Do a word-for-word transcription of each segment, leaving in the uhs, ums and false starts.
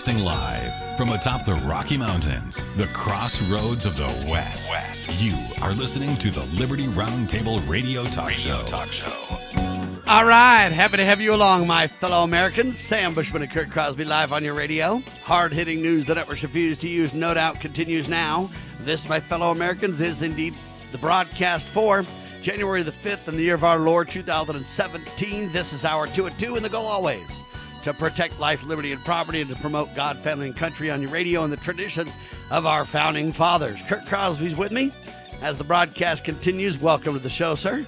Broadcasting live from atop the Rocky Mountains, the crossroads of the West. West. You are listening to the Liberty Roundtable Radio Talk Radio Show. Talk Show. All right, happy to have you along, my fellow Americans. Sam Bushman and Kurt Crosby live on your radio. Hard-hitting news the networks refuse to use, no doubt, continues now. This, my fellow Americans, is indeed the broadcast for January the fifth in the year of our Lord, two thousand seventeen. This is our two at two, and the goal always to protect life, liberty, and property, and to promote God, family, and country on your radio and the traditions of our founding fathers. Kurt Crosby's with me as the broadcast continues. Welcome to the show, sir.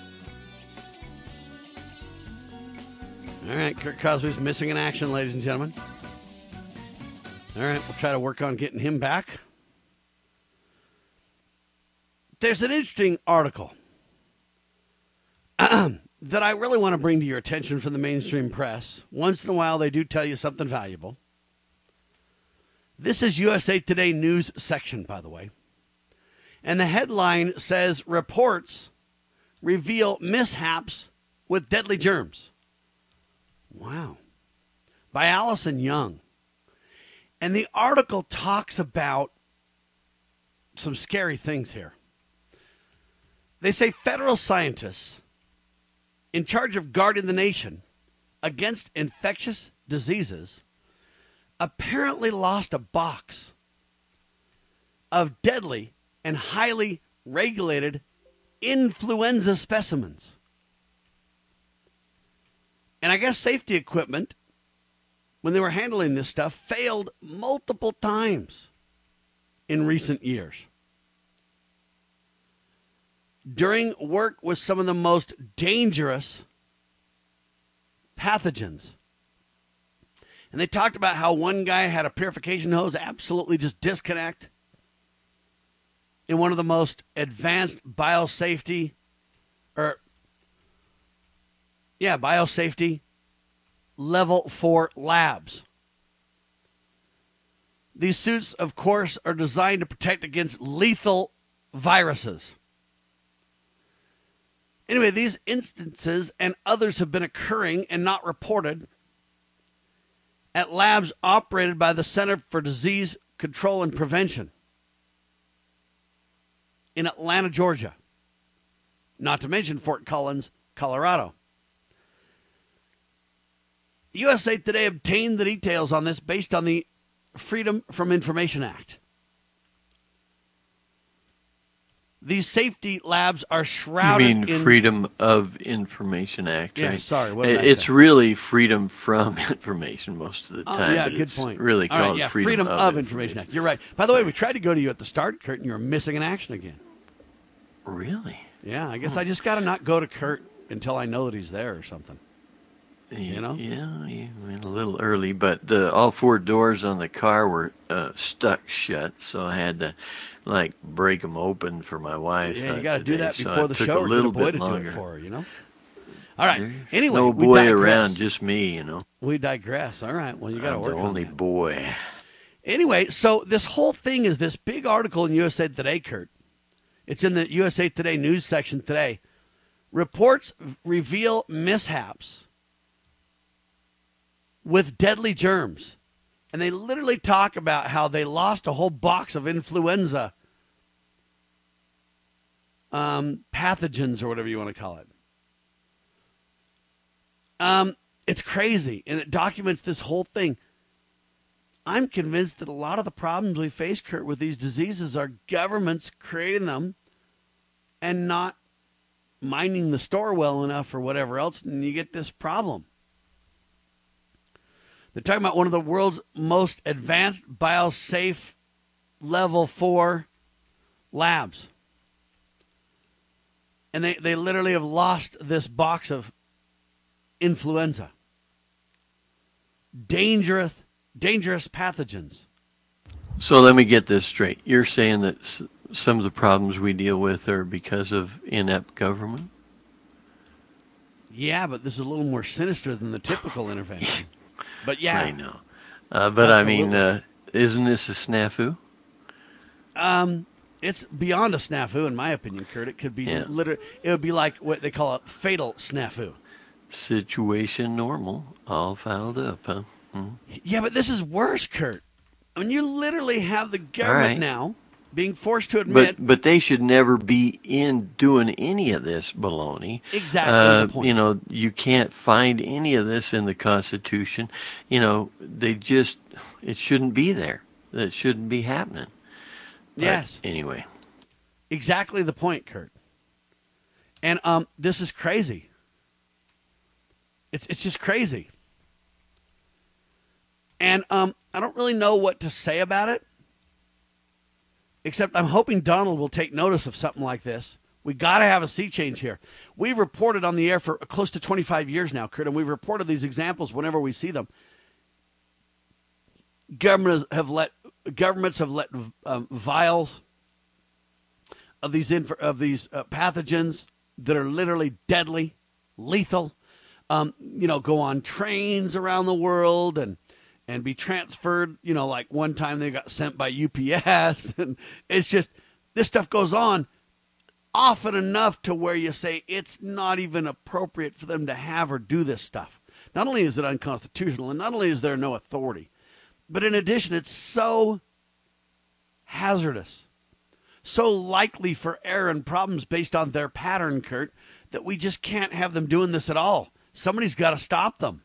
All right, Kurt Crosby's missing in action, ladies and gentlemen. All right, we'll try to work on getting him back. There's an interesting article that I really want to bring to your attention from the mainstream press. Once in a while, they do tell you something valuable. This is U S A Today news section, by the way. And the headline says, reports reveal mishaps with deadly germs. Wow. By Allison Young. And the article talks about some scary things here. They say federal scientists in charge of guarding the nation against infectious diseases apparently lost a box of deadly and highly regulated influenza specimens. And I guess safety equipment, when they were handling this stuff, failed multiple times in recent years. During work with some of the most dangerous pathogens. And they talked about how one guy had a purification hose absolutely just disconnect in one of the most advanced biosafety, or, yeah, biosafety level four labs. These suits, of course, are designed to protect against lethal viruses. Anyway, these instances and others have been occurring and not reported at labs operated by the Center for Disease Control and Prevention in Atlanta, Georgia, not to mention Fort Collins, Colorado. U S A Today obtained the details on this based on the Freedom from Information Act. These safety labs are shrouded in... You mean in Freedom of Information Act, yeah, right? sorry. What did I it's say? really Freedom from Information most of the Oh, time. yeah, but good it's point. really All called right, yeah, Freedom, Freedom of, of Information Act. You're right. By the way, we tried to go to you at the start, Kurt, and you were missing in action again. Really? Yeah, I guess I just got to not go to Kurt until I know that he's there or something. You know? Yeah, you went a little early, but the, all four doors on the car were uh, stuck shut, so I had to, like, break them open for my wife. Yeah, you uh, got to do today, that so before it the took show, a or little get a boy bit to do longer. it for her, you know? All right. There's Anyway, no we boy digress. around, just me, you know. We digress. All right. Well, you got to I'm work the on only that. boy. Anyway, so this whole thing is this big article in U S A Today, Kurt. It's in the U S A Today news section today. Reports reveal mishaps with deadly germs. And they literally talk about how they lost a whole box of influenza um, pathogens, or whatever you want to call it. Um, it's crazy, and it documents this whole thing. I'm convinced that a lot of the problems we face, Kurt, with these diseases are governments creating them and not minding the store well enough or whatever else, and you get this problem. They're talking about one of the world's most advanced biosafe level four labs. And they, they literally have lost this box of influenza. Dangerous, dangerous pathogens. So let me get this straight. You're saying that s- some of the problems we deal with are because of inept government? Yeah, but this is a little more sinister than the typical intervention. But yeah. I know. Uh, but Absolutely. I mean, uh, isn't this a snafu? Um, it's beyond a snafu, in my opinion, Kurt. It could be Yeah. literally, it would be like what they call a fatal snafu. Situation normal, all fouled up, huh? Mm-hmm. Yeah, but this is worse, Kurt. I mean, you literally have the government right. now being forced to admit. But but they should never be in doing any of this baloney. Exactly Uh, the point. You know, you can't find any of this in the Constitution. You know, they just it shouldn't be there. That shouldn't be happening. But Yes. Anyway. Exactly the point, Kurt. And um, this is crazy. It's it's just crazy. And um, I don't really know what to say about it, except I'm hoping Donald will take notice of something like this. We got to have a sea change here. We've reported on the air for close to twenty-five years now, Kurt, and we've reported these examples whenever we see them. Governments have let governments have let um, vials of these inf- of these uh, pathogens that are literally deadly, lethal, um, you know, go on trains around the world and and be transferred. You know, like one time they got sent by U P S, and it's just this stuff goes on often enough to where you say it's not even appropriate for them to have or do this stuff. Not only is it unconstitutional, and not only is there no authority, but in addition, it's so hazardous, so likely for error and problems based on their pattern, Kurt, that we just can't have them doing this at all. Somebody's got to stop them.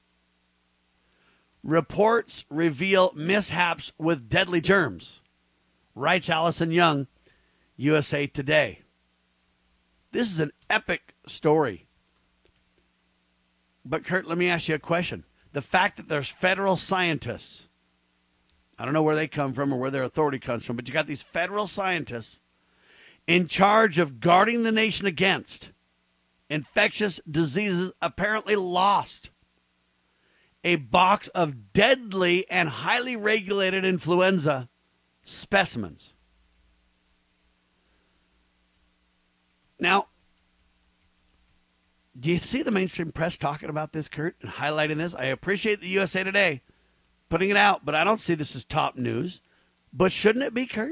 Reports reveal mishaps with deadly germs, writes Allison Young, U S A Today. This is an epic story. But, Kurt, let me ask you a question. The fact that there's federal scientists, I don't know where they come from or where their authority comes from, but you got these federal scientists in charge of guarding the nation against infectious diseases apparently lost a box of deadly and highly regulated influenza specimens. Now, do you see the mainstream press talking about this, Kurt, and highlighting this? I appreciate the U S A Today putting it out, but I don't see this as top news. But shouldn't it be, Kurt?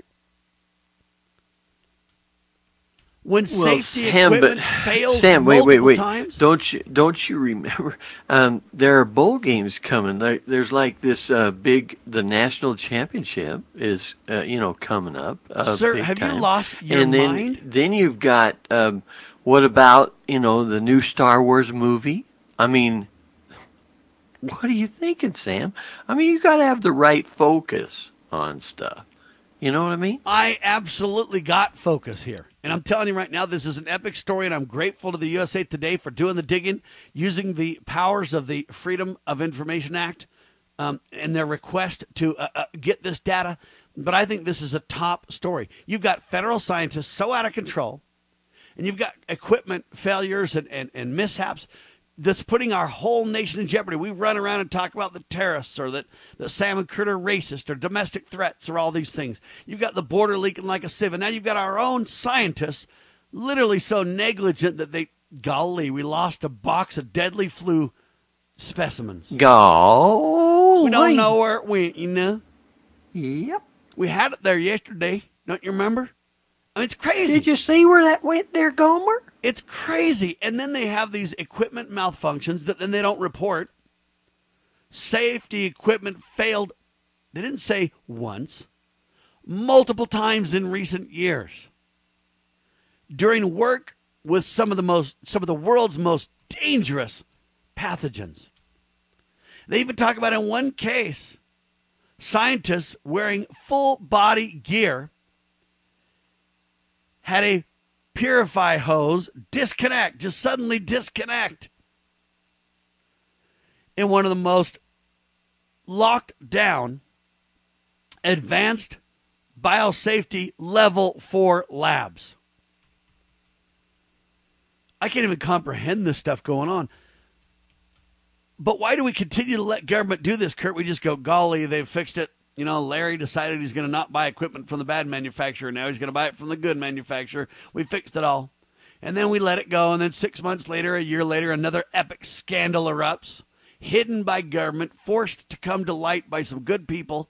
When Well, safety Sam, equipment but, fails Sam, wait, multiple wait, wait. times? Don't you don't you remember? Um, there are bowl games coming. There, there's like this uh, big. The national championship is uh, you know coming up. Uh, Sir, big have time. you lost your and then, mind? Then you've got um, what about you know the new Star Wars movie? I mean, what are you thinking, Sam? I mean, you got to have the right focus on stuff. You know what I mean? I absolutely got focus here. And I'm telling you right now, this is an epic story, and I'm grateful to the U S A Today for doing the digging, using the powers of the Freedom of Information Act um, and their request to uh, uh, get this data. But I think this is a top story. You've got federal scientists so out of control, and you've got equipment failures and, and, and mishaps that's putting our whole nation in jeopardy. We run around and talk about the terrorists or that, that Sam and Kurt are racist or domestic threats or all these things. You've got the border leaking like a sieve. And now you've got our own scientists literally so negligent that they, golly, we lost a box of deadly flu specimens. Golly. We don't know where it went, you know? Yep. We had it there yesterday. Don't you remember? I mean, it's crazy. Did you see where that went there, Gomer? It's crazy. And then they have these equipment malfunctions that then they don't report. Safety equipment failed. They didn't say once, multiple times in recent years. During work with some of the most, some of the world's most dangerous pathogens. They even talk about in one case, scientists wearing full body gear had a purify hose disconnect, just suddenly disconnect in one of the most locked down, advanced biosafety level four labs. I can't even comprehend this stuff going on. But why do we continue to let government do this, Kurt? We just go, golly, they've fixed it. You know, Larry decided he's going to not buy equipment from the bad manufacturer. Now he's going to buy it from the good manufacturer. We fixed it all. And then we let it go. And then six months later, a year later, another epic scandal erupts. Hidden by government, forced to come to light by some good people.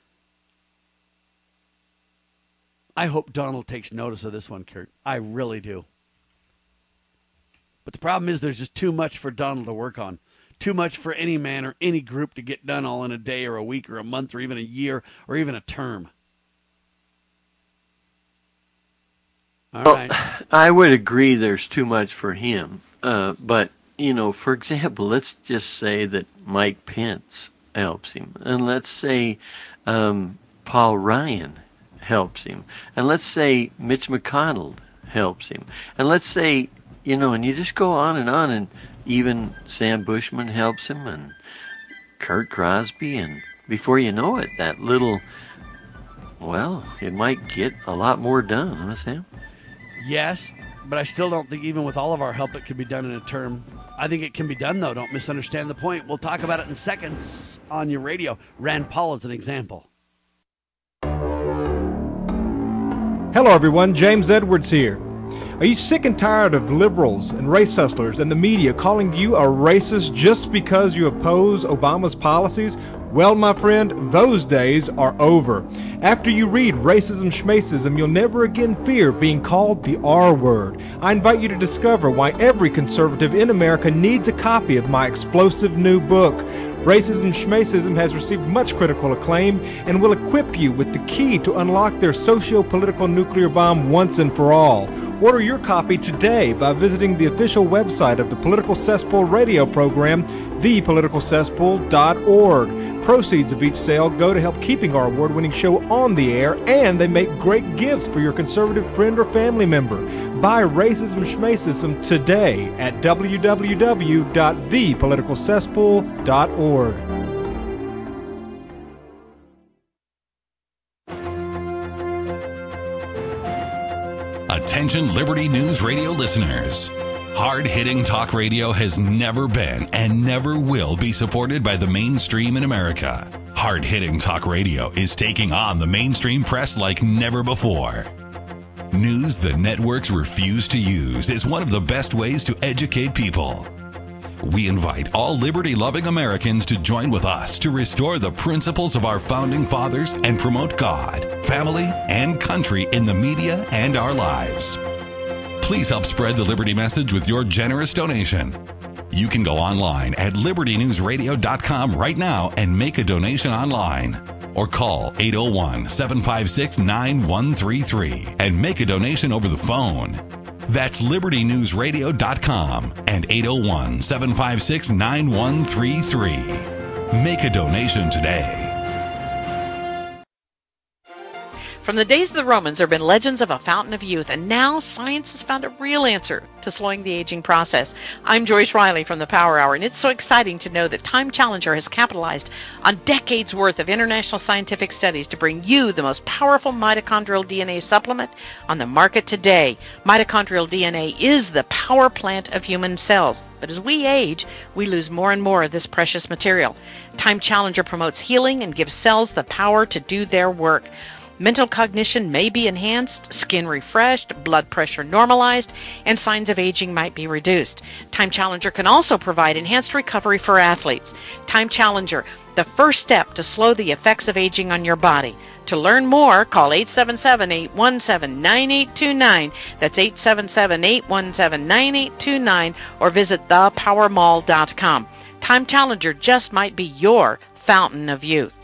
I hope Donald takes notice of this one, Kurt. I really do. But the problem is there's just too much for Donald to work on. too much for any man or any group to get done all in a day or a week or a month or even a year or even a term. All well, right. I would agree there's too much for him. Uh, but, you know, for example, let's just say that Mike Pence helps him. And let's say um, Paul Ryan helps him. And let's say Mitch McConnell helps him. And let's say, you know, and you just go on and on, and even Sam Bushman helps him, and Kurt Crosby, and before you know it, that little, well, it might get a lot more done, huh, Sam? Yes, but I still don't think even with all of our help it can be done in a term. I think it can be done, though. Don't misunderstand the point. We'll talk about it in seconds on your radio. Rand Paul is an example. Hello, everyone. James Edwards here. Are you sick and tired of liberals and race hustlers and the media calling you a racist just because you oppose Obama's policies? Well, my friend, those days are over. After you read Racism Schmacism, you'll never again fear being called the R word. I invite you to discover why every conservative in America needs a copy of my explosive new book. Racism Schmacism has received much critical acclaim and will equip you with the key to unlock their socio-political nuclear bomb once and for all. Order your copy today by visiting the official website of the Political Cesspool radio program, the political cesspool dot org. Proceeds of each sale go to help keeping our award-winning show on the air, and they make great gifts for your conservative friend or family member. Buy Racism Schmacism today at w w w dot the political cesspool dot org. Attention Liberty News Radio listeners. Hard-hitting talk radio has never been and never will be supported by the mainstream in America. Hard-hitting talk radio is taking on the mainstream press like never before. News the networks refuse to use is one of the best ways to educate people. We invite all liberty-loving Americans to join with us to restore the principles of our founding fathers and promote God, family, and country in the media and our lives. Please help spread the Liberty message with your generous donation. You can go online at liberty news radio dot com right now and make a donation online. Or call eight oh one, seven five six, nine one three three and make a donation over the phone. That's liberty news radio dot com and eight oh one, seven five six, nine one three three. Make a donation today. From the days of the Romans, there have been legends of a fountain of youth, and now science has found a real answer to slowing the aging process. I'm Joyce Riley from the Power Hour, and it's so exciting to know that Time Challenger has capitalized on decades worth of international scientific studies to bring you the most powerful mitochondrial D N A supplement on the market today. Mitochondrial D N A is the power plant of human cells, but as we age, we lose more and more of this precious material. Time Challenger promotes healing and gives cells the power to do their work. Mental cognition may be enhanced, skin refreshed, blood pressure normalized, and signs of aging might be reduced. Time Challenger can also provide enhanced recovery for athletes. Time Challenger, the first step to slow the effects of aging on your body. To learn more, call eight seven seven, eight one seven, nine eight two nine. That's eight seven seven, eight one seven, nine eight two nine, or visit the power mall dot com. Time Challenger just might be your fountain of youth.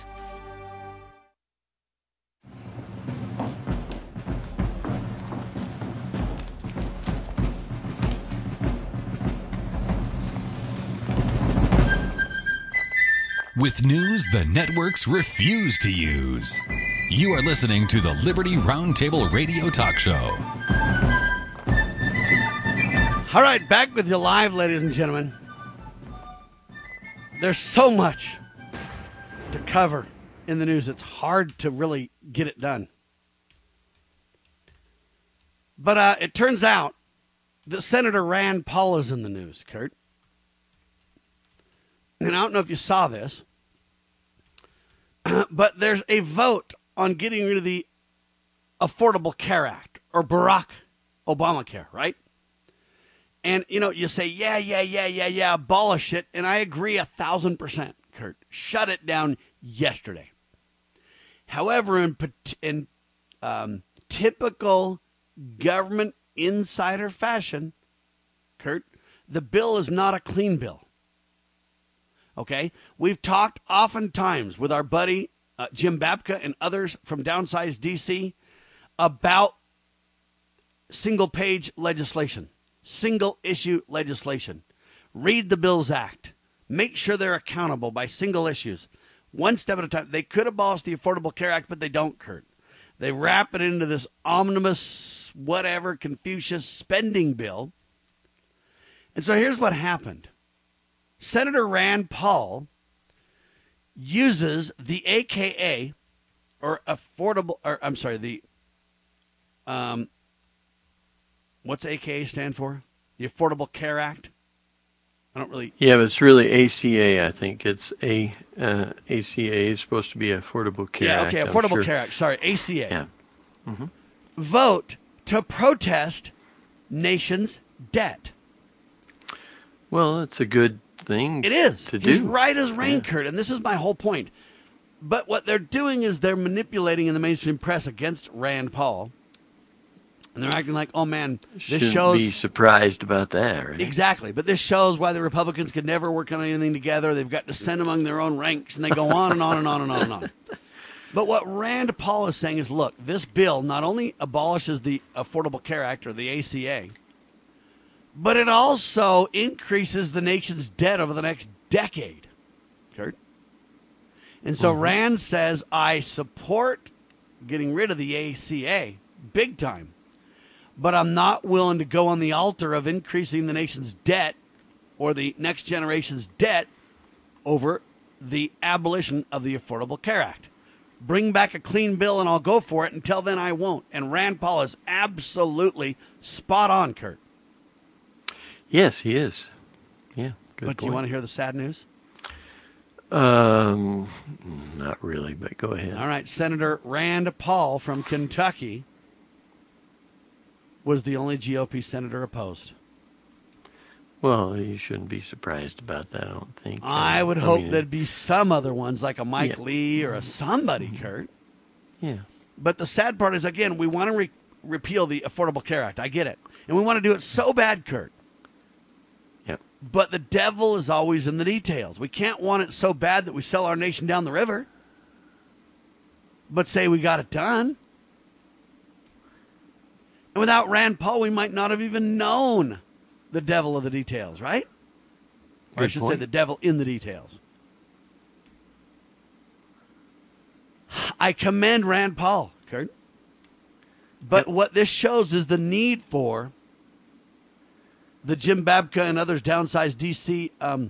With news the networks refuse to use. You are listening to the Liberty Roundtable Radio Talk Show. All right, back with you live, ladies and gentlemen. There's so much to cover in the news. It's hard to really get it done. But uh, it turns out that Senator Rand Paul is in the news, Kurt. And I don't know if you saw this, but there's a vote on getting rid of the Affordable Care Act, or Barack Obamacare, right? And, you know, you say, yeah, yeah, yeah, yeah, yeah, abolish it. And I agree a thousand percent, Kurt. Shut it down yesterday. However, in, in um, typical government insider fashion, Kurt, the bill is not a clean bill. Okay? We've talked oftentimes with our buddy uh, Jim Babka and others from Downsize D C about single-page legislation, single-issue legislation. Read the Bills Act. Make sure they're accountable by single issues, one step at a time. They could abolish the Affordable Care Act, but they don't, Kurt. They wrap it into this omnibus, whatever, Confucius spending bill. And so here's what happened. Senator Rand Paul uses the A K A, or affordable, or I'm sorry, the, um, what's A K A stand for? The Affordable Care Act? I don't really. Yeah, but it's really A C A, I think. It's a uh, A C A is supposed to be Affordable Care yeah, Act. okay, I'm Affordable sure. Care Act. Sorry, A C A. Yeah. Mm-hmm. Vote to protest nation's debt. Well, it's a good thing. It is. to He's do. right as rain, Yeah. Kurt, and this is my whole point. But what they're doing is they're manipulating in the mainstream press against Rand Paul, and they're acting like, oh man, this Shouldn't shows be surprised about that, right? exactly. But this shows why the Republicans could never work on anything together. They've got dissent among their own ranks, and they go on and on and on and on and on. But what Rand Paul is saying is, look, this bill not only abolishes the Affordable Care Act, or the A C A, but it also increases the nation's debt over the next decade, Kurt. And so Mm-hmm. Rand says, I support getting rid of the A C A big time, but I'm not willing to go on the altar of increasing the nation's debt or the next generation's debt over the abolition of the Affordable Care Act. Bring back a clean bill and I'll go for it. Until then, I won't. And Rand Paul is absolutely spot on, Kurt. Yes, he is. Yeah, good But do you point. want to hear the sad news? Um, not really, but go ahead. All right, Senator Rand Paul from Kentucky was the only G O P senator opposed. Well, you shouldn't be surprised about that, I don't think. I Uh, would hope mean, there'd be some other ones, like a Mike Yeah. Lee or a somebody, Kurt. Yeah. But the sad part is, again, we want to re- repeal the Affordable Care Act. I get it. And we want to do it so bad, Kurt. Yep. But the devil is always in the details. We can't want it so bad that we sell our nation down the river, but say we got it done. And without Rand Paul, we might not have even known the devil of the details, right? Or I Good should say point. the devil in the details. I commend Rand Paul, Kurt. But Yep. what this shows is the need for the Jim Babka and others downsized D C um,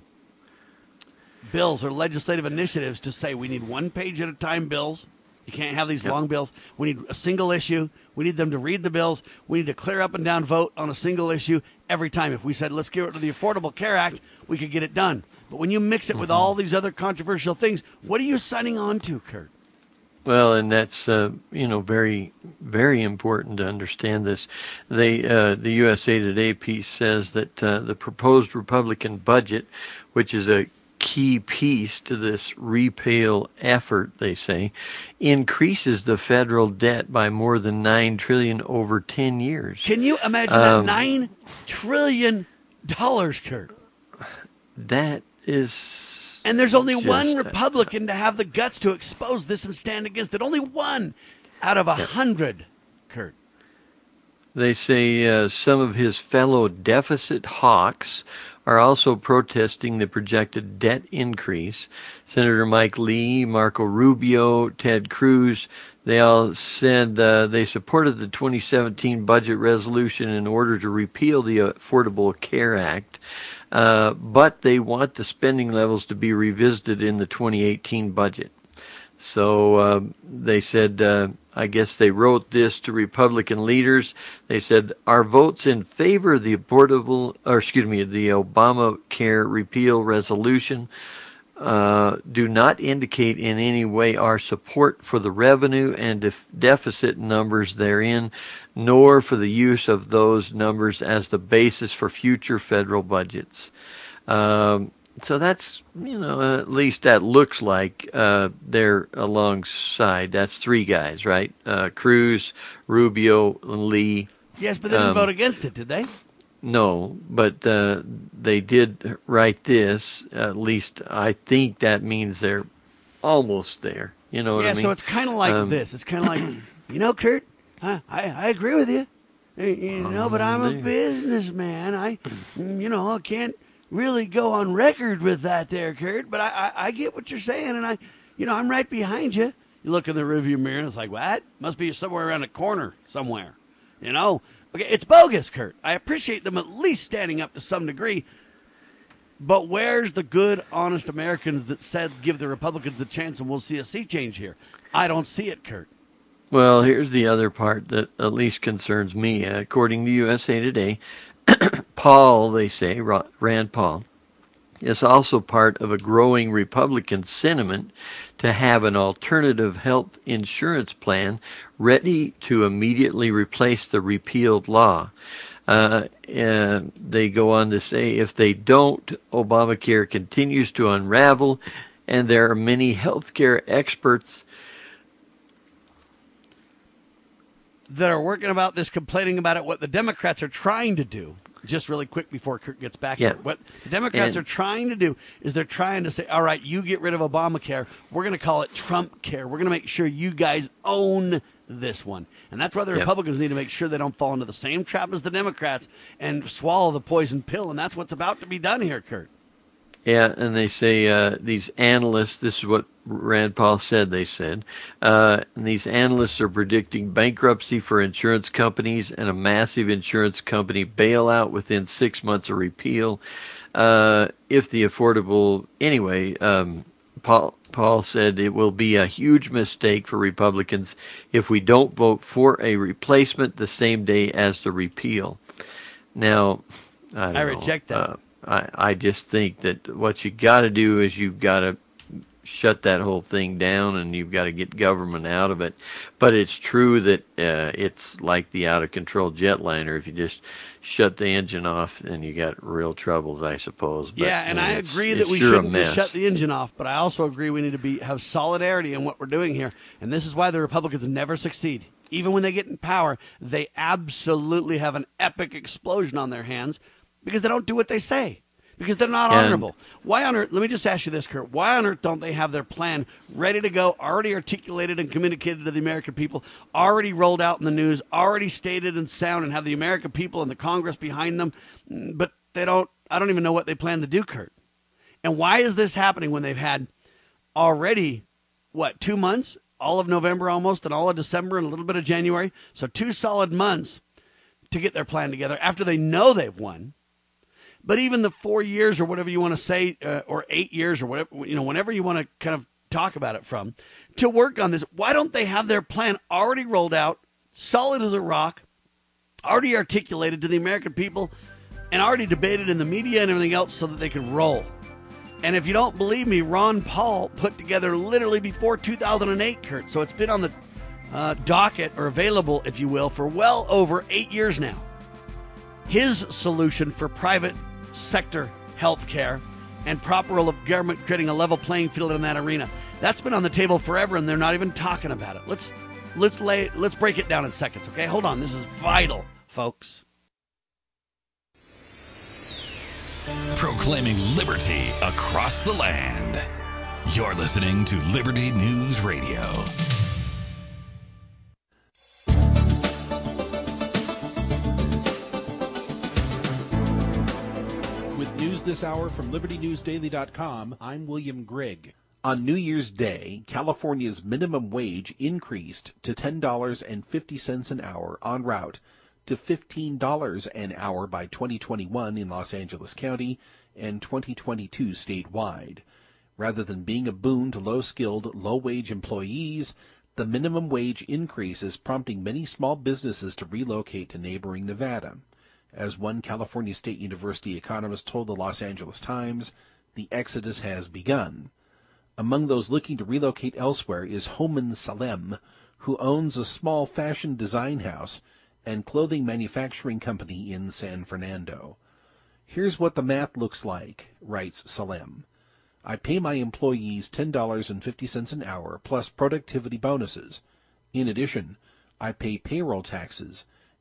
bills or legislative initiatives to say we need one page at a time bills. You can't have these Yep. long bills. We need a single issue. We need them to read the bills. We need to clear up and down vote on a single issue every time. If we said, let's get rid of the Affordable Care Act, we could get it done. But when you mix it with Mm-hmm. all these other controversial things, what are you signing on to, Kurt? Well, and that's uh, you know very very important to understand this. They uh, the U S A Today piece says that uh, the proposed Republican budget, which is a key piece to this repeal effort, they say, increases the federal debt by more than nine trillion dollars over ten years. Can you imagine Um, that? Nine trillion dollars, Kurt. That is, And there's only just, one uh, Republican to have the guts to expose this and stand against it. Only one out of a hundred, Kurt. They say uh, some of his fellow deficit hawks are also protesting the projected debt increase. Senator Mike Lee, Marco Rubio, Ted Cruz, they all said uh, they supported the twenty seventeen budget resolution in order to repeal the Affordable Care Act, uh, but they want the spending levels to be revisited in the twenty eighteen budget. So uh, they said, uh, I guess they wrote this to Republican leaders. They said, our votes in favor of the affordable, or excuse me, the Obamacare repeal resolution uh, do not indicate in any way our support for the revenue and def- deficit numbers therein, nor for the use of those numbers as the basis for future federal budgets. Um, So that's, you know, at least that looks like uh, they're alongside. That's three guys, right? Uh, Cruz, Rubio, and Lee. Yes, but they didn't Um, vote against it, did they? no, but uh, they did write this. At least I think that means they're almost there. You know what yeah, I mean? so it's kind of like Um, this. It's kind of like, you know, Kurt, I, I, I agree with you. You know, but I'm a businessman. I, you know, I can't really go on record with that there, Kurt. But I, I, I get what you're saying, and I, you know, I'm right behind you. You look in the rearview mirror, and it's like, what? Must be somewhere around a corner somewhere. You know? Okay, it's bogus, Kurt. I appreciate them at least standing up to some degree. But where's the good, honest Americans that said give the Republicans a chance and we'll see a sea change here? I don't see it, Kurt. Well, here's the other part that at least concerns me. According to U S A Today, Paul, they say, Rand Paul, is also part of a growing Republican sentiment to have an alternative health insurance plan ready to immediately replace the repealed law. Uh, and they go on to say if they don't, Obamacare continues to unravel, and there are many healthcare experts that are working about this, complaining about it, what the Democrats are trying to do, just really quick before Kurt gets back yeah. here. What the Democrats and, are trying to do is they're trying to say, all right, you get rid of Obamacare. We're going to call it Trump care. We're going to make sure you guys own this one. And that's why the yep. Republicans need to make sure they don't fall into the same trap as the Democrats and swallow the poison pill. And that's what's about to be done here, Kurt. Yeah, and they say uh, these analysts, this is what Rand Paul said, they said, uh, and these analysts are predicting bankruptcy for insurance companies and a massive insurance company bailout within six months of repeal. Uh, if the affordable, anyway, um, Paul, Paul said it will be a huge mistake for Republicans if we don't vote for a replacement the same day as the repeal. Now, I, don't I know, reject that. Uh, I, I just think that what you got to do is you've got to shut that whole thing down, and you've got to get government out of it. But it's true that uh, it's like the out-of-control jetliner. If you just shut the engine off, then you got real troubles, I suppose. But, yeah, and uh, I it's, agree it's that we sure shouldn't just shut the engine off, but I also agree we need to be have solidarity in what we're doing here. And this is why the Republicans never succeed. Even when they get in power, they absolutely have an epic explosion on their hands because they don't do what they say. Because they're not And, honorable. Why on earth, let me just ask you this, Kurt. Why on earth don't they have their plan ready to go, already articulated and communicated to the American people, already rolled out in the news, already stated in sound, and have the American people and the Congress behind them? But they don't, I don't even know what they plan to do, Kurt. And why is this happening when they've had already, what, two months? All of November almost, and all of December, and a little bit of January. So two solid months to get their plan together after they know they've won. But even the four years or whatever you want to say, uh, or eight years or whatever, you know, whenever you want to kind of talk about it from, to work on this, why don't they have their plan already rolled out, solid as a rock, already articulated to the American people, and already debated in the media and everything else so that they could roll? And if you don't believe me, Ron Paul put together literally before two thousand eight, Kurt. So it's been on the uh, docket, or available, if you will, for well over eight years now. His solution for private sector health care and proper role of government creating a level playing field in that arena. That's been on the table forever, and they're not even talking about it. Let's let's lay let's break it down in seconds, okay? Hold on. This is vital, folks. Proclaiming liberty across the land. You're listening to Liberty News Radio. With news this hour from Liberty News Daily dot com, I'm William Grigg. On New Year's Day, California's minimum wage increased to ten dollars and fifty cents an hour, en route to fifteen dollars an hour by twenty twenty-one in Los Angeles County and twenty twenty-two statewide. Rather than being a boon to low-skilled, low-wage employees, the minimum wage increase is prompting many small businesses to relocate to neighboring Nevada. As one California State University economist told the Los Angeles Times, the exodus has begun. Among those looking to relocate elsewhere is Homan Salem, who owns a small fashion design house and clothing manufacturing company in San Fernando. Here's what the math looks like, writes Salem. I pay my employees ten dollars and fifty cents an hour plus productivity bonuses. In addition, I pay payroll taxes,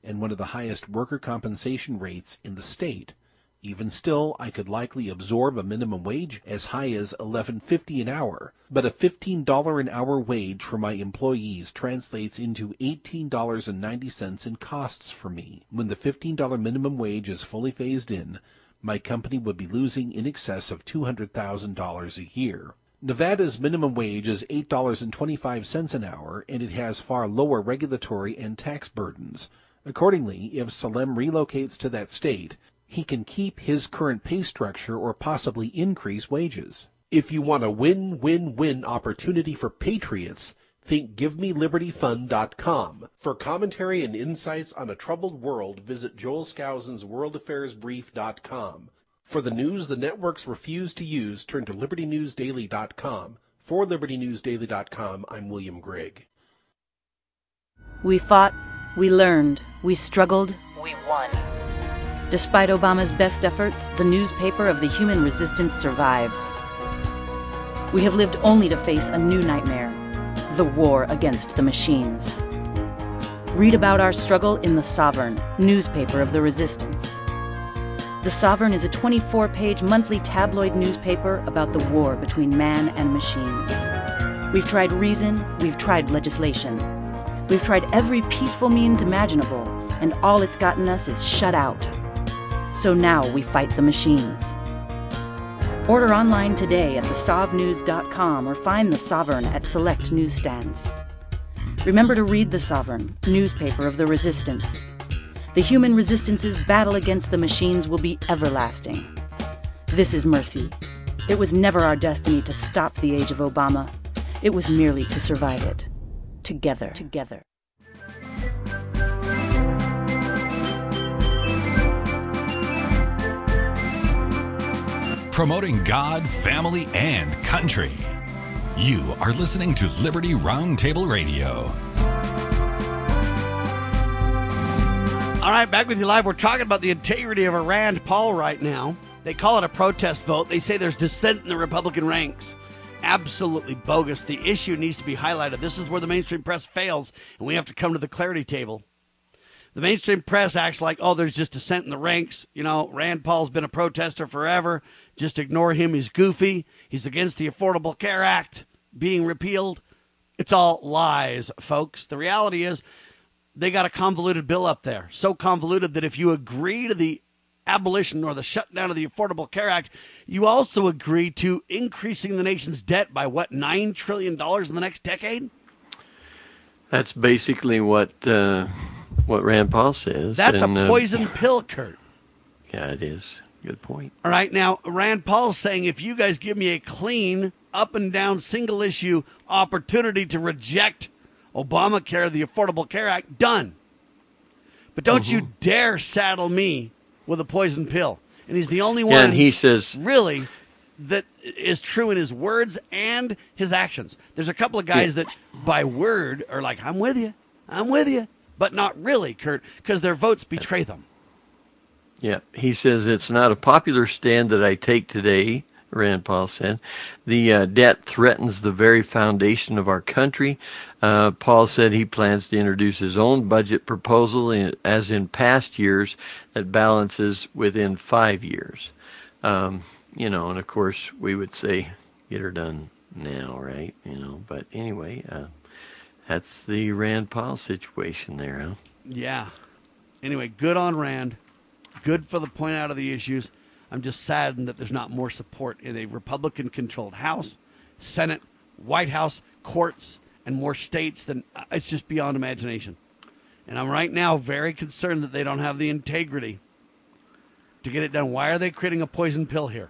and one of the highest worker compensation rates in the state. Even still, I could likely absorb a minimum wage as high as eleven fifty an hour, but a fifteen dollars an hour wage for my employees translates into eighteen dollars and ninety cents in costs for me. When the fifteen dollars minimum wage is fully phased in, my company would be losing in excess of two hundred thousand dollars a year. Nevada's minimum wage is eight dollars and twenty-five cents an hour, and it has far lower regulatory and tax burdens. Accordingly, if Salem relocates to that state, he can keep his current pay structure or possibly increase wages. If you want a win-win-win opportunity for patriots, think give me liberty fund dot com. For commentary and insights on a troubled world, visit Joel Skousen's world affairs brief dot com. For the news the networks refuse to use, turn to liberty news daily dot com. For liberty news daily dot com, I'm William Grigg. We fought, we learned, we struggled, we won. Despite Obama's best efforts, the newspaper of the human resistance survives. We have lived only to face a new nightmare, the war against the machines. Read about our struggle in The Sovereign, newspaper of the resistance. The Sovereign is a twenty-four page monthly tabloid newspaper about the war between man and machines. We've tried reason, we've tried legislation. We've tried every peaceful means imaginable, and all it's gotten us is shut out. So now we fight the machines. Order online today at the sov news dot com or find The Sovereign at select newsstands. Remember to read The Sovereign, newspaper of the resistance. The human resistance's battle against the machines will be everlasting. This is mercy. It was never our destiny to stop the age of Obama. It was merely to survive it. Together. Together. Promoting God, family, and country. You are listening to Liberty Roundtable Radio. All right, back with you live. We're talking about the integrity of Rand Paul right now. They call it a protest vote. They say there's dissent in the Republican ranks. Absolutely bogus. The issue needs to be highlighted. This is where the mainstream press fails, and we have to come to the clarity table. The mainstream press acts like, oh, there's just dissent in the ranks. You know, Rand Paul's been a protester forever. Just ignore him. He's goofy. He's against the Affordable Care Act being repealed. It's all lies, folks. The reality is they got a convoluted bill up there. So convoluted that if you agree to the abolition or the shutdown of the Affordable Care Act, you also agree to increasing the nation's debt by, what, nine trillion dollars in the next decade? That's basically what... Uh... What Rand Paul says. That's and, a uh, poison pill, Kurt. Yeah, it is. Good point. All right, now, Rand Paul's saying if you guys give me a clean, up and down, single issue opportunity to reject Obamacare, the Affordable Care Act, done. But don't mm-hmm. you dare saddle me with a poison pill. And he's the only one, and he says, really, that is true in his words and his actions. There's a couple of guys yeah. that, by word, are like, I'm with you, I'm with you. But not really, Kurt, because their votes betray them. Yeah, he says it's not a popular stand that I take today, Rand Paul said. The uh, debt threatens the very foundation of our country. Uh, Paul said he plans to introduce his own budget proposal, in, as in past years, that balances within five years. Um, you know, and of course, we would say, get her done now, right? You know, but anyway... Uh, That's the Rand Paul situation there, huh? Yeah. Anyway, good on Rand. Good for the point out of the issues. I'm just saddened that there's not more support in a Republican-controlled House, Senate, White House, courts, and more states than it's just beyond imagination. And I'm right now very concerned that they don't have the integrity to get it done. Why are they creating a poison pill here?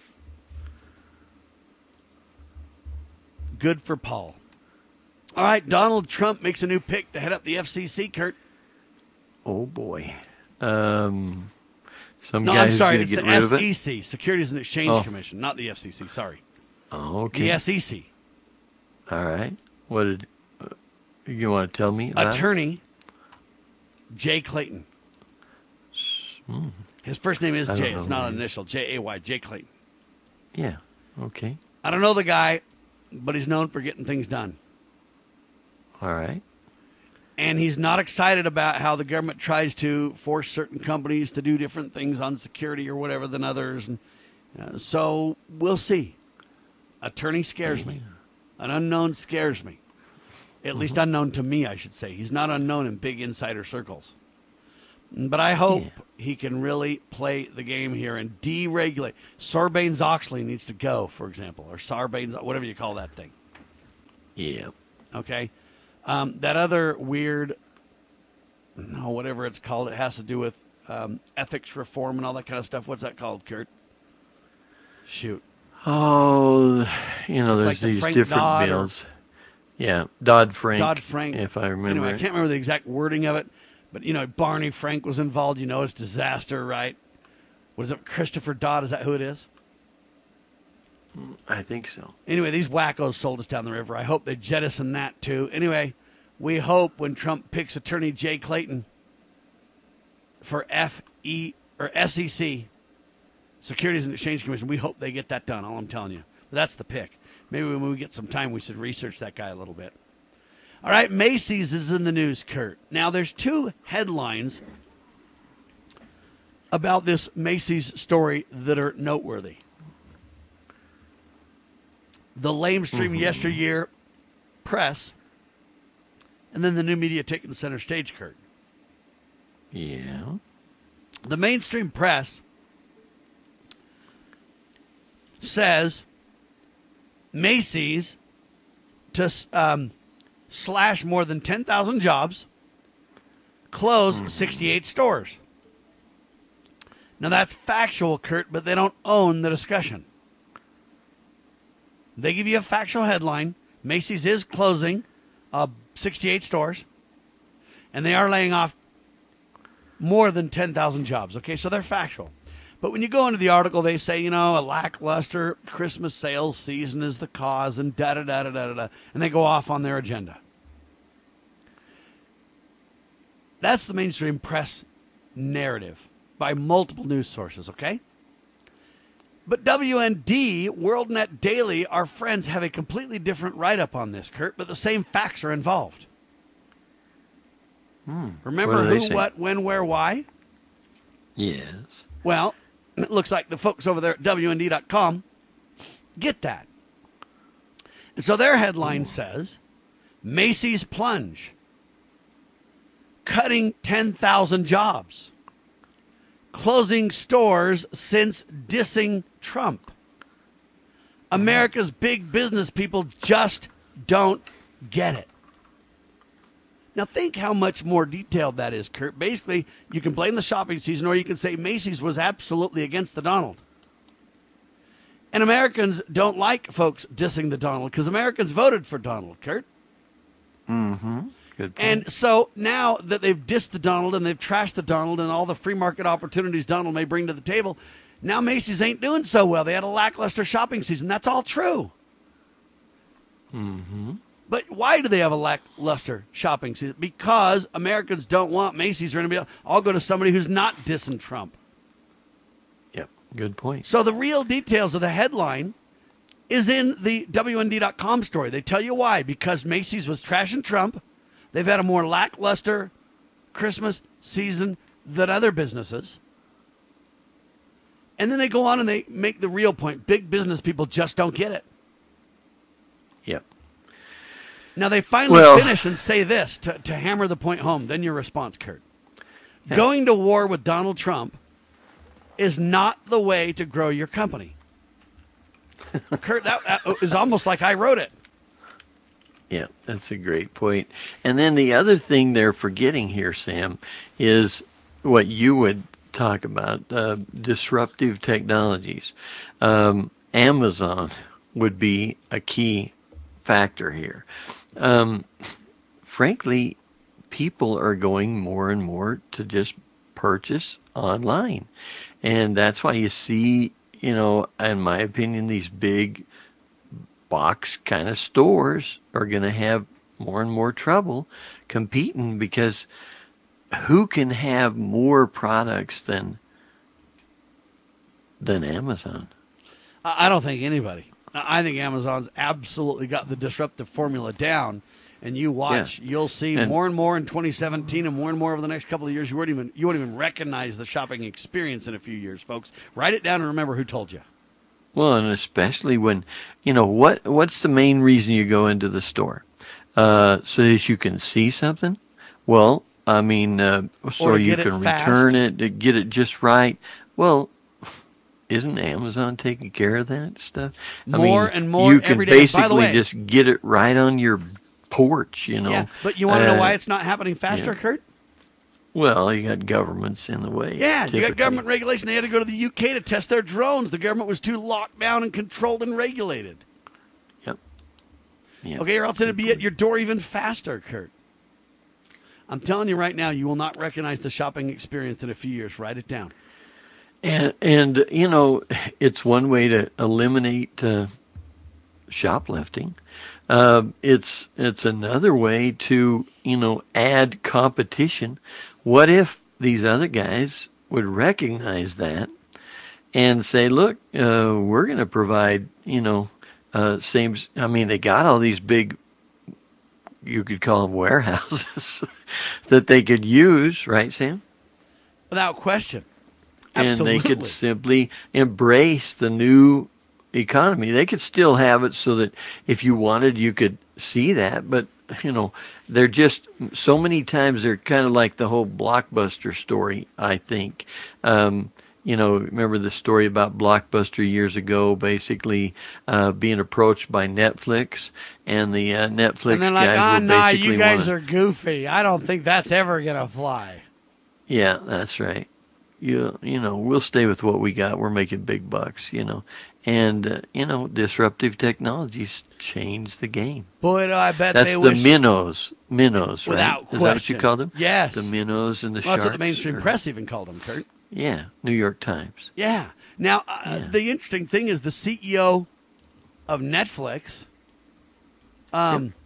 Good for Paul. All right, Donald Trump makes a new pick to head up the F C C, Kurt. Oh, boy. Um, some no, guy's I'm sorry, gonna it's get the rid S of E it? C, Securities and Exchange Oh. Commission, not the F C C, sorry. Oh, okay. The S E C. All right. What did uh, you want to tell me about? Attorney Jay Clayton. Hmm. His first name is I don't Jay. know It's who not he an is. initial. J A Y, Jay Clayton. Yeah, okay. I don't know the guy, but he's known for getting things done. All right. And he's not excited about how the government tries to force certain companies to do different things on security or whatever than others. And uh, so we'll see. Attorney scares me. An unknown scares me. At mm-hmm. least unknown to me, I should say. He's not unknown in big insider circles. But I hope yeah. he can really play the game here and deregulate. Sarbanes-Oxley needs to go, for example, or Sarbanes, whatever you call that thing. Yeah. Okay. Um, that other weird, no, whatever it's called, it has to do with um, ethics reform and all that kind of stuff. What's that called, Kurt? Shoot. Oh, you know, it's there's like the these Frank different Dodd bills. Yeah, Dodd-Frank. Dodd-Frank. If I remember. Anyway, I can't remember the exact wording of it. But, you know, Barney Frank was involved. You know, it's disaster, right? What is it? Christopher Dodd, is that who it is? I think so. Anyway, these wackos sold us down the river. I hope they jettison that, too. Anyway, we hope when Trump picks Attorney Jay Clayton for F E or S E C, Securities and Exchange Commission, we hope they get that done, all I'm telling you. But that's the pick. Maybe when we get some time, we should research that guy a little bit. All right, Macy's is in the news, Kurt. Now, there's two headlines about this Macy's story that are noteworthy. The lamestream mm-hmm. yesteryear press, and then the new media taking the center stage, Kurt. Yeah. The mainstream press says Macy's to um, slash more than ten thousand jobs, close mm-hmm. sixty-eight stores. Now, that's factual, Kurt, but they don't own the discussion. They give you a factual headline. Macy's is closing uh, sixty-eight stores, and they are laying off more than ten thousand jobs. Okay, so they're factual. But when you go into the article, they say, you know, a lackluster Christmas sales season is the cause, and da-da-da-da-da-da, and they go off on their agenda. That's the mainstream press narrative by multiple news sources, okay? But W N D, WorldNet Daily, our friends have a completely different write-up on this, Kurt, but the same facts are involved. Hmm. Remember who, what, when, where, why? Yes. Well, it looks like the folks over there at W N D dot com get that. And so their headline Ooh. says, Macy's plunge, cutting ten thousand jobs, closing stores since dissing Trump. America's big business people just don't get it. Now, think how much more detailed that is, Kurt. Basically, you can blame the shopping season, or you can say Macy's was absolutely against the Donald. And Americans don't like folks dissing the Donald because Americans voted for Donald, Kurt. Mm-hmm. Good point. And so now that they've dissed the Donald and they've trashed the Donald and all the free market opportunities Donald may bring to the table, now Macy's ain't doing so well. They had a lackluster shopping season. That's all true. Mm-hmm. But why do they have a lackluster shopping season? Because Americans don't want Macy's or anybody else. I'll go to somebody who's not dissing Trump. Yep, good point. So the real details of the headline is in the W N D dot com story. They tell you why. Because Macy's was trashing Trump. They've had a more lackluster Christmas season than other businesses. And then they go on and they make the real point. Big business people just don't get it. Yep. Now, they finally well, finish and say this to, to hammer the point home. Then your response, Kurt. Yeah. Going to war with Donald Trump is not the way to grow your company. Kurt, that, that is almost like I wrote it. Yeah, that's a great point. And then the other thing they're forgetting here, Sam, is what you would talk about, uh, disruptive technologies. Um, Amazon would be a key factor here. Um, frankly, people are going more and more to just purchase online. And that's why you see, you know, in my opinion, these big box kind of stores are going to have more and more trouble competing, because who can have more products than than Amazon? I don't think anybody. I think Amazon's absolutely got the disruptive formula down. and you watch, Yeah. you'll see And- more and more in twenty seventeen and more and more over the next couple of years. You won't even you won't even recognize the shopping experience in a few years, folks. Write it down and remember who told you. Well, and especially when, you know, what what's the main reason you go into the store? Uh, so that you can see something? Well, I mean, uh, so Or to you get it can fast. return it, to get it just right. Well, isn't Amazon taking care of that stuff? I More mean, and more you can every day. By the basically way- just get it right on your porch, you know. Yeah, but you want to know Uh, why it's not happening faster, yeah. Kurt? Well, you got governments in the way. Yeah, you got typically. government regulation. They had to go to the U K to test their drones. The government was too locked down and controlled and regulated. Yep. Yep. Okay, or else it'd be at your door even faster, Kurt. I'm telling you right now, you will not recognize the shopping experience in a few years. Write it down. And, and you know, it's one way to eliminate uh, shoplifting. Uh, it's it's another way to, you know, add competition. What if these other guys would recognize that and say, look, uh, we're going to provide, you know, uh, same. I mean, they got all these big, you could call them warehouses that they could use, right, Sam? Without question. And Absolutely. they could simply embrace the new economy. They could still have it so that if you wanted, you could see that. But, you know, they're just so many times they're kind of like the whole Blockbuster story, I think. Um, you know, remember the story about Blockbuster years ago, basically uh, being approached by Netflix, and the uh, Netflix and then like, guys ah, were nah, basically you guys wanna, are goofy. I don't think that's ever going to fly. Yeah, that's right. You you know, we'll stay with what we got. We're making big bucks, you know. And, uh, you know, disruptive technologies change the game. Boy, do I bet That's they the wish... minnows. Minnows, right? Without Is that what question. you call them? Yes. The minnows and the Well, sharks. that's what the mainstream or- press even called them, Kurt. Yeah, New York Times. Yeah. Now, uh, Yeah. the interesting thing is the C E O of Netflix, um, Yep.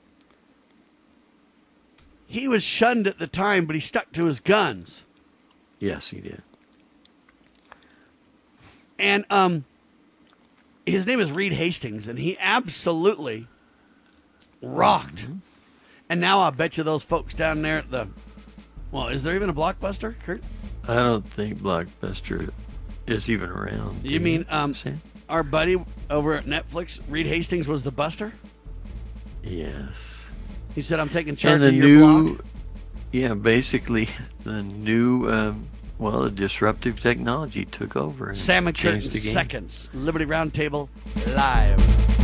he was shunned at the time, but he stuck to his guns. Yes, he did. And um, his name is Reed Hastings, and he absolutely rocked. Mm-hmm. And now I bet you those folks down there at the, well, is there even a Blockbuster, Kurt? I don't think Blockbuster is even around. do You mean um, Sam? our buddy over at Netflix, Reed Hastings, was the buster? Yes. He said, I'm taking charge And the of your new, block. yeah, basically the new, um, well, the disruptive technology took over and Sam and Kurt in changed the game. seconds. Liberty Roundtable live.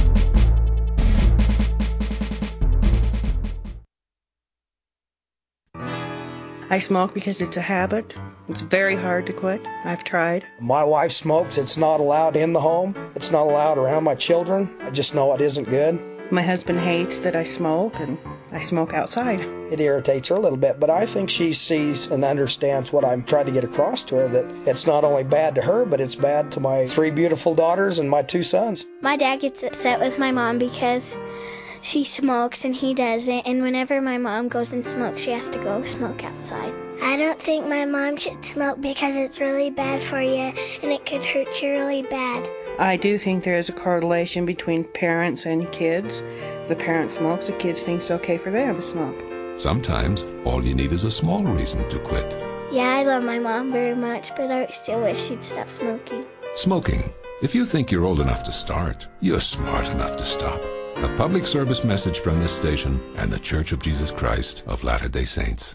I smoke because it's a habit. It's very hard to quit. I've tried. My wife smokes. It's not allowed in the home. It's not allowed around my children. I just know it isn't good. My husband hates that I smoke, and I smoke outside. It irritates her a little bit, but I think she sees and understands what I'm trying to get across to her, that it's not only bad to her, but it's bad to my three beautiful daughters and my two sons. My dad gets upset with my mom because she smokes and he doesn't, and whenever my mom goes and smokes, she has to go smoke outside. I don't think my mom should smoke because it's really bad for you and it could hurt you really bad. I do think there is a correlation between parents and kids. If the parent smokes, the kids think it's okay for them to smoke. Sometimes all you need is a small reason to quit. Yeah, I love my mom very much, but I still wish she'd stop smoking. Smoking. If you think you're old enough to start, you're smart enough to stop. A public service message from this station and the Church of Jesus Christ of Latter-day Saints.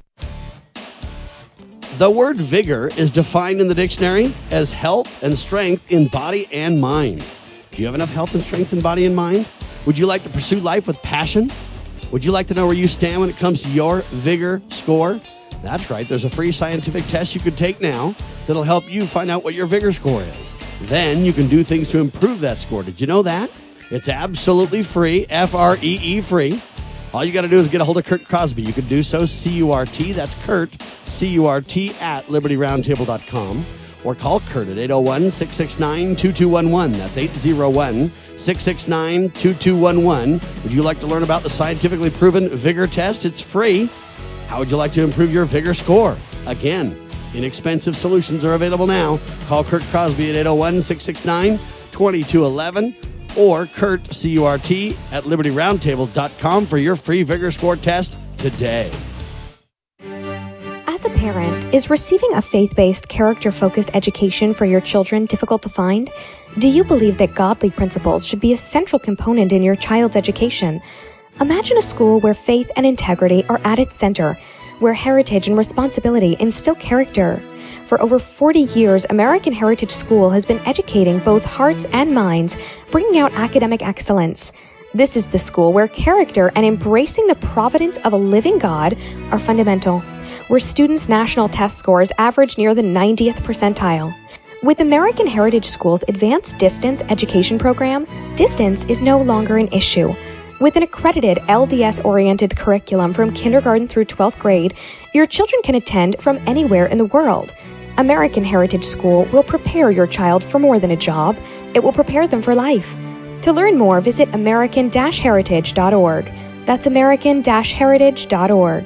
The word vigor is defined in the dictionary as health and strength in body and mind. Do you have enough health and strength in body and mind? Would you like to pursue life with passion? Would you like to know where you stand when it comes to your vigor score? That's right. There's a free scientific test you can take now that'll help you find out what your vigor score is. Then you can do things to improve that score. Did you know that? It's absolutely free, F R E E free. All you got to do is get a hold of Kurt Crosby. You can do so, C U R T, that's Kurt, C U R T, at liberty roundtable dot com. Or call Kurt at eight oh one, six six nine, two two one one. That's eight oh one, six six nine, two two one one. Would you like to learn about the scientifically proven vigor test? It's free. How would you like to improve your vigor score? Again, inexpensive solutions are available now. Call Kurt Crosby at eight oh one, six six nine, two two one one. or Kurt, C U R T, at liberty roundtable dot com for your free Vigor Score test today. As a parent, is receiving a faith-based, character-focused education for your children difficult to find? Do you believe that godly principles should be a central component in your child's education? Imagine a school where faith and integrity are at its center, where heritage and responsibility instill character. For over forty years, American Heritage School has been educating both hearts and minds, bringing out academic excellence. This is the school where character and embracing the providence of a living God are fundamental, where students' national test scores average near the ninetieth percentile. With American Heritage School's Advanced Distance Education program, distance is no longer an issue. With an accredited L D S-oriented curriculum from kindergarten through twelfth grade, your children can attend from anywhere in the world. American Heritage School will prepare your child for more than a job. It will prepare them for life. To learn more, visit american dash heritage dot org. That's american dash heritage dot org.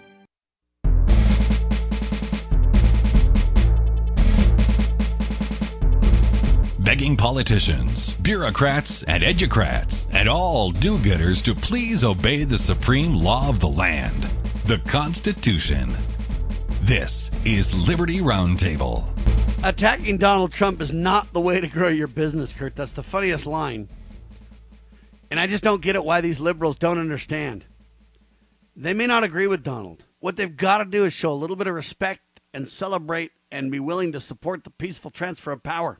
Begging politicians, bureaucrats, and educrats, and all do-gooders to please obey the supreme law of the land, the Constitution. This is Liberty Roundtable. Attacking Donald Trump is not the way to grow your business, Kurt. That's the funniest line. And I just don't get it why these liberals don't understand. They may not agree with Donald. What they've got to do is show a little bit of respect and celebrate and be willing to support the peaceful transfer of power.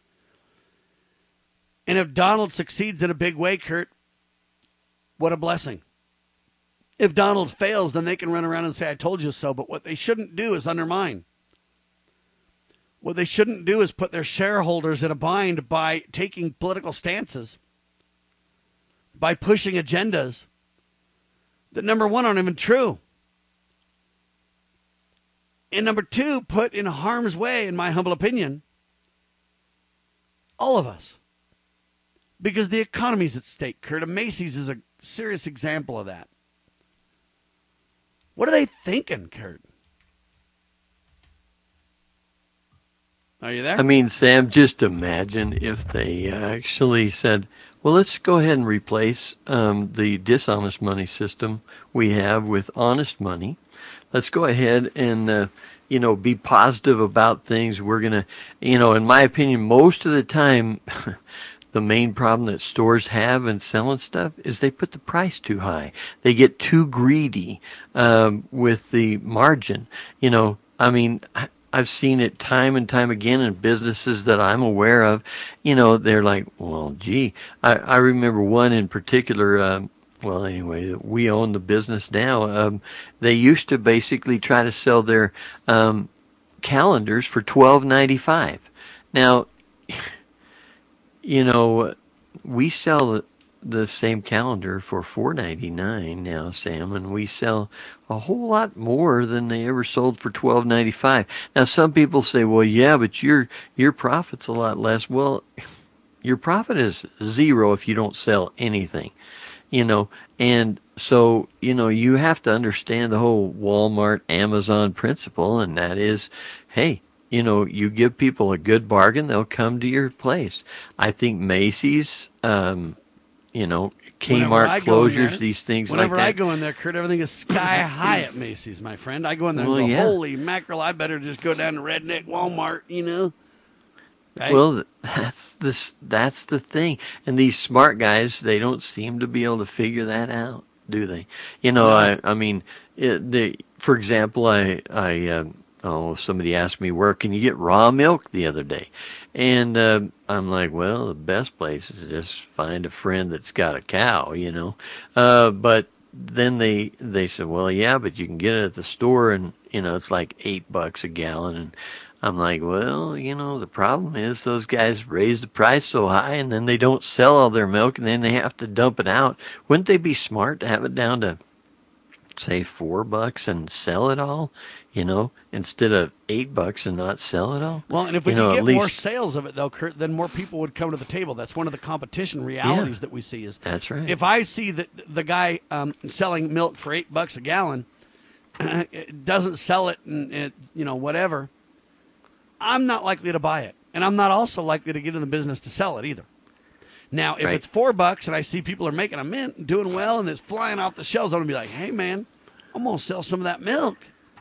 And if Donald succeeds in a big way, Kurt, what a blessing. If Donald fails, then they can run around and say, I told you so. But what they shouldn't do is undermine. What they shouldn't do is put their shareholders in a bind by taking political stances, by pushing agendas that, number one, aren't even true. And number two, put in harm's way, in my humble opinion, all of us. Because the economy's at stake, Kurt. And Macy's is a serious example of that. What are they thinking, Kurt? Are you there? I mean, Sam, just imagine if they actually said, well, let's go ahead and replace um, the dishonest money system we have with honest money. Let's go ahead and, uh, you know, be positive about things. We're going to, you know, in my opinion, most of the time, the main problem that stores have in selling stuff is they put the price too high. They get too greedy um, with the margin. You know, I mean, I've seen it time and time again in businesses that I'm aware of. You know, they're like, well, gee, I, I remember one in particular. Um, well, anyway, we own the business now. Um, they used to basically try to sell their um, calendars for twelve ninety-five. Now, you know, we sell the same calendar for four ninety-nine now, Sam, and we sell a whole lot more than they ever sold for twelve ninety-five. Now, some people say, well, yeah, but your your profit's a lot less. Well, your profit is zero if you don't sell anything, you know. And so, you know, you have to understand the whole Walmart, Amazon principle, and that is, hey, you know, you give people a good bargain, they'll come to your place. I think Macy's, um, you know, Kmart closures, there, these things like that. Whenever I go in there, Kurt, everything is sky high at Macy's, my friend. I go in there well, and go, yeah. holy mackerel, I better just go down to Redneck Walmart, you know. Right? Well, that's the, that's the thing. And these smart guys, they don't seem to be able to figure that out, do they? You know, no. I, I mean, it, they, for example, I, I, um, Oh, somebody asked me, where can you get raw milk the other day? And uh, I'm like, well, the best place is to just find a friend that's got a cow, you know. Uh, but then they they said, well, yeah, but you can get it at the store, and, you know, it's like eight bucks a gallon. And I'm like, well, you know, the problem is those guys raise the price so high, and then they don't sell all their milk, and then they have to dump it out. Wouldn't they be smart to have it down to, say, four bucks and sell it all? You know, instead of eight bucks and not sell it all. Well, and if we you could know, get least, more sales of it, though, Kurt, then more people would come to the table. That's one of the competition realities yeah, that we see. Is that's right. If I see that the guy um, selling milk for eight bucks a gallon doesn't sell it, and it, you know, whatever, I'm not likely to buy it, and I'm not also likely to get in the business to sell it either. Now, if Right. it's four bucks and I see people are making a mint and doing well and it's flying off the shelves, I'm going to be like, hey, man, I'm going to sell some of that milk.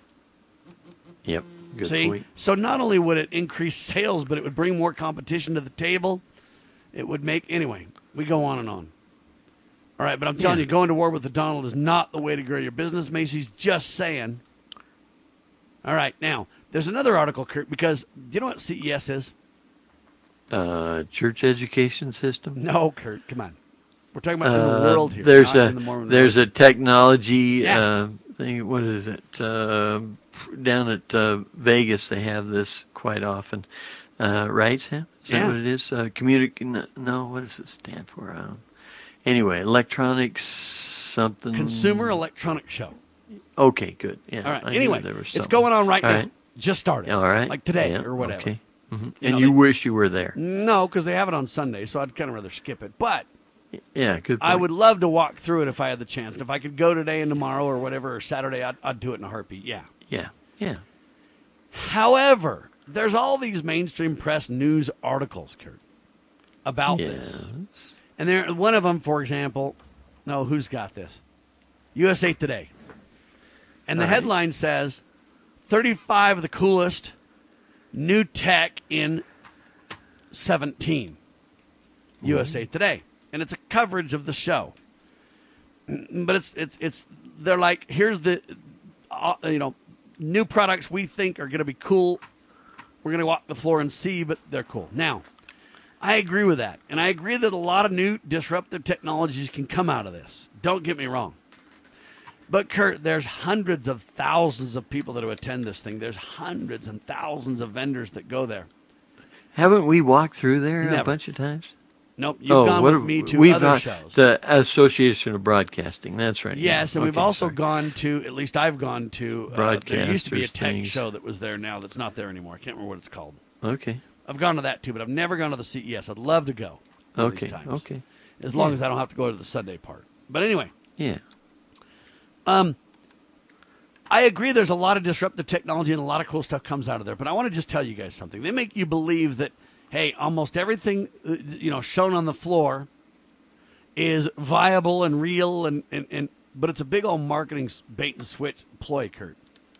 Yep. Good See? point. So not only would it increase sales, but it would bring more competition to the table. It would make, anyway, we go on and on. All right, but I'm telling Yeah. you, going to war with the Donald is not the way to grow your business, Macy's. Just saying. All right, now, there's another article, Kurt, because do you know what C E S is? Uh, church education system. No, Kurt, come on. We're talking about in the Uh, world here. There's not a in the Mormon there's religion. a technology Yeah. uh, thing. What is it? Uh, down at uh, Vegas, they have this quite often. Uh, right, Sam? Is that Yeah. what it is? Uh, communic- no, no, what does it stand for? Um, anyway, electronics something. Consumer Electronics Show. Okay, good. Yeah. All right. I knew Anyway, there was it's something. going on right All now. right. Just started. All right. Like today Yeah, or whatever. Okay. hmm You And know, you they- wish you were there. No, because they have it on Sunday, so I'd kind of rather skip it. But Yeah, good. I point. would love to walk through it if I had the chance. If I could go today and tomorrow or whatever, or Saturday, I'd, I'd do it in a heartbeat. Yeah. Yeah. Yeah. However, there's all these mainstream press news articles, Kurt, about this. Yes. And there, one of them, for example, no, who's got this? U S A Today. And the All right. headline says, thirty-five of the coolest new tech in seventeen. U S A Today. And it's a coverage of the show. But it's, it's, it's, they're like, here's the, uh, you know, new products we think are going to be cool. We're going to walk the floor and see, but they're cool. Now, I agree with that. And I agree that a lot of new disruptive technologies can come out of this. Don't get me wrong. But, Kurt, there's hundreds of thousands of people that attend this thing. There's hundreds and thousands of vendors that go there. Haven't we walked through there a Never. bunch of times? Nope, you've oh, gone what with have- me to we've other gone- shows. The Association of Broadcasting. That's right. Yes, yeah. and we've Okay, also sorry. gone to, at least I've gone to, uh, there used to be a Broadcasters tech things. show that was there now that's not there anymore. I can't remember what it's called. Okay. I've gone to that too, but I've never gone to the C E S. I'd love to go. one of Okay. these times. Okay. As long Yeah. as I don't have to go to the Sunday part. But anyway, Yeah. um, I agree there's a lot of disruptive technology and a lot of cool stuff comes out of there. But I want to just tell you guys something. They make you believe that, hey, almost everything, uh, you know, shown on the floor is viable and real, and, and, and but it's a big old marketing s- bait and switch ploy, Kurt.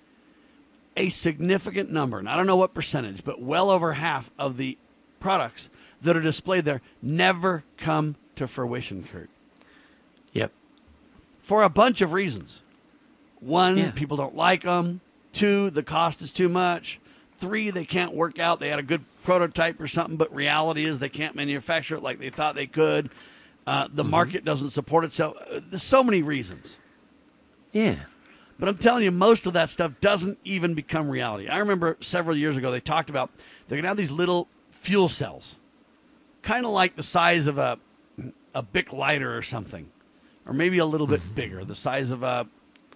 A significant number, and I don't know what percentage, but well over half of the products that are displayed there never come to fruition, Kurt. Yep. For a bunch of reasons. One, Yeah. people don't like them. Two, the cost is too much. Three, they can't work out. They had a good prototype or something, but reality is they can't manufacture it like they thought they could. Uh, the Mhm. market doesn't support itself. Uh, There's so many reasons. Yeah. But I'm telling you, most of that stuff doesn't even become reality. I remember several years ago they talked about they're going to have these little fuel cells, kind of like the size of a a Bic lighter or something, or maybe a little bit bigger, the size of a,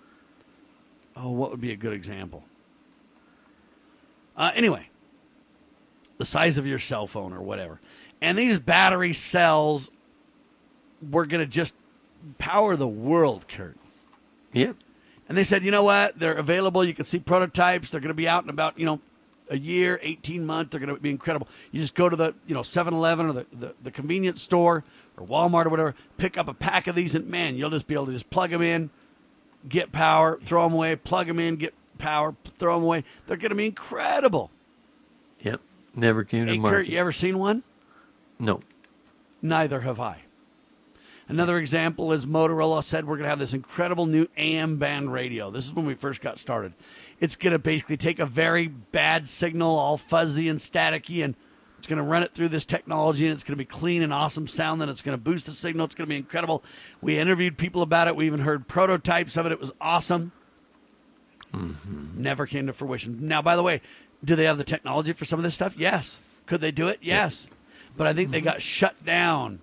oh, what would be a good example? Uh, anyway, the size of your cell phone or whatever. And these battery cells were going to just power the world, Kurt. Yep. And they said, you know what? They're available. You can see prototypes. They're going to be out in about, you know, a year, eighteen months. They're going to be incredible. You just go to the, you know, seven eleven or the, the, the convenience store or Walmart or whatever, pick up a pack of these, and, man, you'll just be able to just plug them in, get power, throw them away, plug them in, get power, throw them away. They're going to be incredible. Yep. Never came to Hey, market. Kurt, you ever seen one? No. Neither have I. Another example is Motorola said we're going to have this incredible new A M band radio. This is when we first got started. It's going to basically take a very bad signal, all fuzzy and staticky, and it's going to run it through this technology, and it's going to be clean and awesome sound, and it's going to boost the signal. It's going to be incredible. We interviewed people about it. We even heard prototypes of it. It was awesome. Mm-hmm. Never came to fruition. Now, by the way, do they have the technology for some of this stuff? Yes. Could they do it? Yes. But I think they got shut down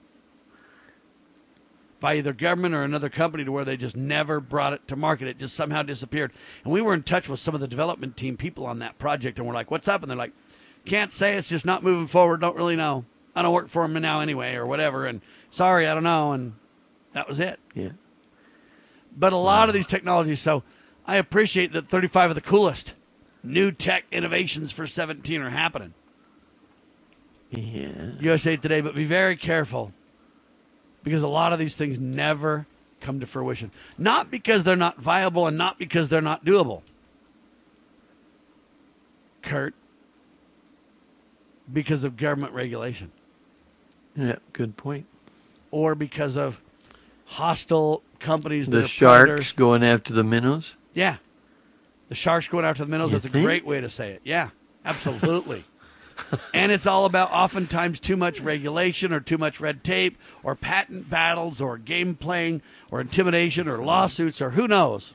by either government or another company to where they just never brought it to market. It just somehow disappeared. And we were in touch with some of the development team people on that project, and we're like, what's up? And they're like, can't say, it's just not moving forward. Don't really know. I don't work for them now anyway or whatever. And sorry, I don't know. And that was it. Yeah. But a lot of these technologies, so I appreciate that thirty-five of the coolest new tech innovations for seventeen are happening. Yeah. U S A Today, but be very careful because a lot of these things never come to fruition. Not because they're not viable and not because they're not doable. Kurt, because of government regulation. Yeah, good point. Or because of hostile companies that the are sharks predators. going after the minnows? Yeah. The sharks going after the minnows. You That's think? a great way to say it. Yeah, absolutely. And it's all about oftentimes too much regulation or too much red tape or patent battles or game playing or intimidation or lawsuits or who knows.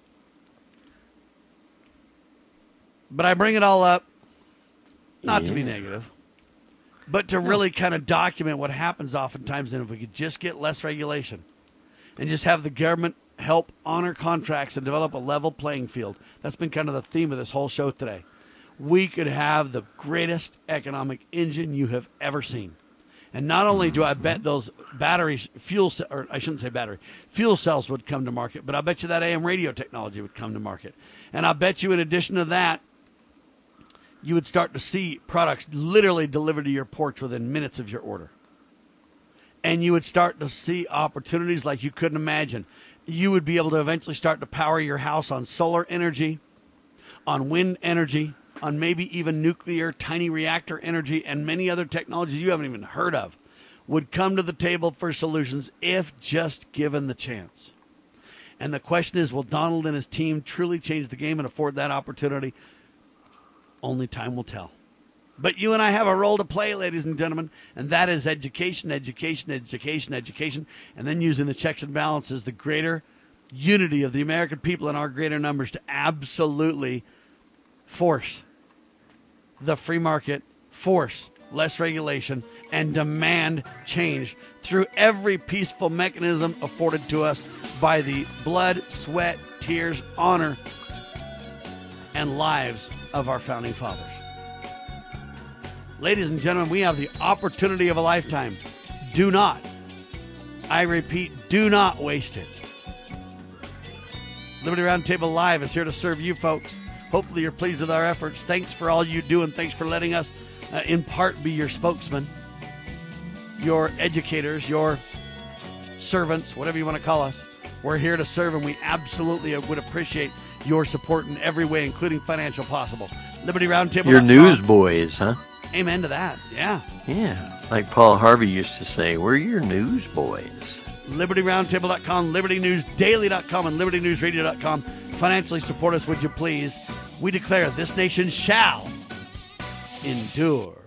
But I bring it all up, not yeah. to be negative, but to really kind of document what happens oftentimes. And if we could just get less regulation and just have the government help honor contracts and develop a level playing field. That's been kind of the theme of this whole show today. We could have the greatest economic engine you have ever seen. And not only do I bet those batteries, fuel, ce- or I shouldn't say battery, fuel cells would come to market, but I bet you that A M radio technology would come to market. And I bet you in addition to that, you would start to see products literally delivered to your porch within minutes of your order. And you would start to see opportunities like you couldn't imagine. You would be able to eventually start to power your house on solar energy, on wind energy, on maybe even nuclear tiny reactor energy, and many other technologies you haven't even heard of would come to the table for solutions if just given the chance. And the question is, will Donald and his team truly change the game and afford that opportunity? Only time will tell. But you and I have a role to play, ladies and gentlemen, and that is education, education, education, education, and then using the checks and balances, the greater unity of the American people and our greater numbers to absolutely force the free market, force less regulation, and demand change through every peaceful mechanism afforded to us by the blood, sweat, tears, honor, and lives of our founding fathers. Ladies and gentlemen, we have the opportunity of a lifetime. Do not, I repeat, do not waste it. Liberty Roundtable Live is here to serve you folks. Hopefully you're pleased with our efforts. Thanks for all you do, and thanks for letting us, uh, in part, be your spokesman, your educators, your servants, whatever you want to call us. We're here to serve, and we absolutely would appreciate your support in every way, including financial possible. Liberty Roundtable. Your newsboys, huh? Amen to that. Yeah. Yeah. Like Paul Harvey used to say, we're your newsboys. Liberty Roundtable dot com, Liberty News Daily dot com, and Liberty News Radio dot com. Financially support us, would you please? We declare this nation shall endure.